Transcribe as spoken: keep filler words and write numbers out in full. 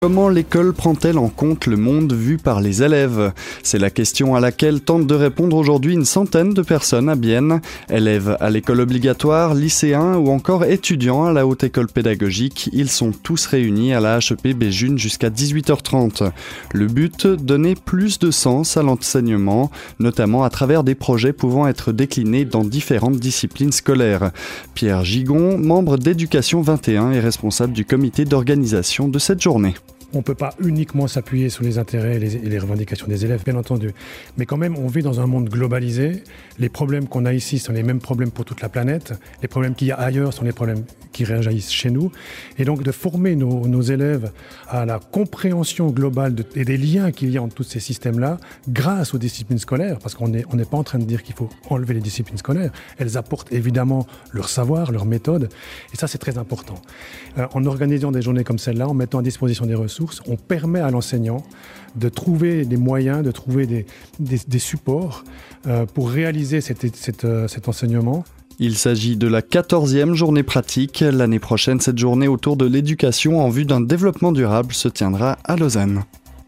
Comment l'école prend-elle en compte le monde vu par les élèves ? C'est la question à laquelle tente de répondre aujourd'hui une centaine de personnes à Bienne. Élèves à l'école obligatoire, lycéens ou encore étudiants à la Haute École Pédagogique, ils sont tous réunis à la H E P Béjune jusqu'à dix-huit heures trente. Le but, donner plus de sens à l'enseignement, notamment à travers des projets pouvant être déclinés dans différentes disciplines scolaires. Pierre Gigon, membre d'Éducation vingt et un et responsable du comité d'organisation de cette journée. On ne peut pas uniquement s'appuyer sur les intérêts et les, et les revendications des élèves, bien entendu. Mais quand même, on vit dans un monde globalisé. Les problèmes qu'on a ici sont les mêmes problèmes pour toute la planète. Les problèmes qu'il y a ailleurs sont les problèmes qui réagissent chez nous. Et donc, de former nos, nos élèves à la compréhension globale de, et des liens qu'il y a entre tous ces systèmes-là, grâce aux disciplines scolaires, parce qu'on n'est on n'est pas en train de dire qu'il faut enlever les disciplines scolaires. Elles apportent évidemment leur savoir, leur méthode. Et ça, c'est très important. Euh, en organisant des journées comme celle-là, en mettant à disposition des ressources, on permet à l'enseignant de trouver des moyens, de trouver des, des, des supports euh, pour réaliser cette, cette, euh, cet enseignement. Il s'agit de la quatorzième journée pratique. L'année prochaine, cette journée autour de l'éducation en vue d'un développement durable se tiendra à Lausanne.